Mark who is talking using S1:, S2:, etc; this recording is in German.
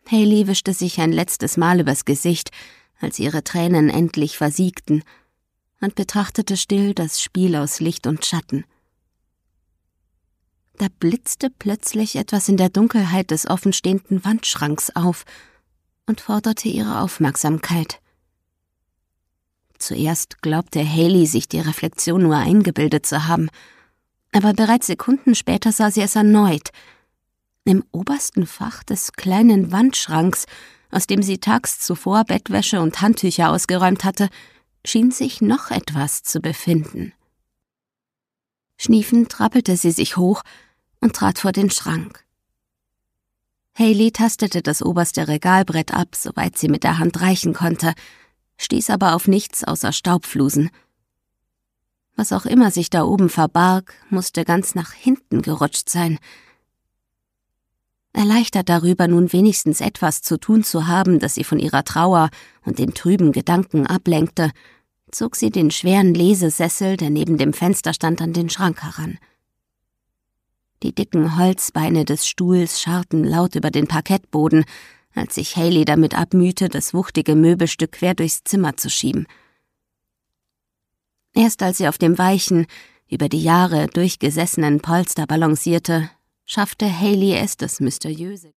S1: Hayley wischte sich ein letztes Mal übers Gesicht, als ihre Tränen endlich versiegten, und betrachtete still das Spiel aus Licht und Schatten. Da blitzte plötzlich etwas in der Dunkelheit des offenstehenden Wandschranks auf und forderte ihre Aufmerksamkeit. Zuerst glaubte Hayley, sich die Reflexion nur eingebildet zu haben, aber bereits Sekunden später sah sie es erneut. Im obersten Fach des kleinen Wandschranks, aus dem sie tags zuvor Bettwäsche und Handtücher ausgeräumt hatte, schien sich noch etwas zu befinden. Schniefend rappelte sie sich hoch und trat vor den Schrank. Hayley tastete das oberste Regalbrett ab, soweit sie mit der Hand reichen konnte, stieß aber auf nichts außer Staubflusen. Was auch immer sich da oben verbarg, musste ganz nach hinten gerutscht sein. Erleichtert darüber, nun wenigstens etwas zu tun zu haben, das sie von ihrer Trauer und den trüben Gedanken ablenkte, zog sie den schweren Lesesessel, der neben dem Fenster stand, an den Schrank heran. Die dicken Holzbeine des Stuhls scharrten laut über den Parkettboden, als sich Hayley damit abmühte, das wuchtige Möbelstück quer durchs Zimmer zu schieben. Erst als sie auf dem weichen, über die Jahre durchgesessenen Polster balancierte, schaffte Hayley es, das mysteriöse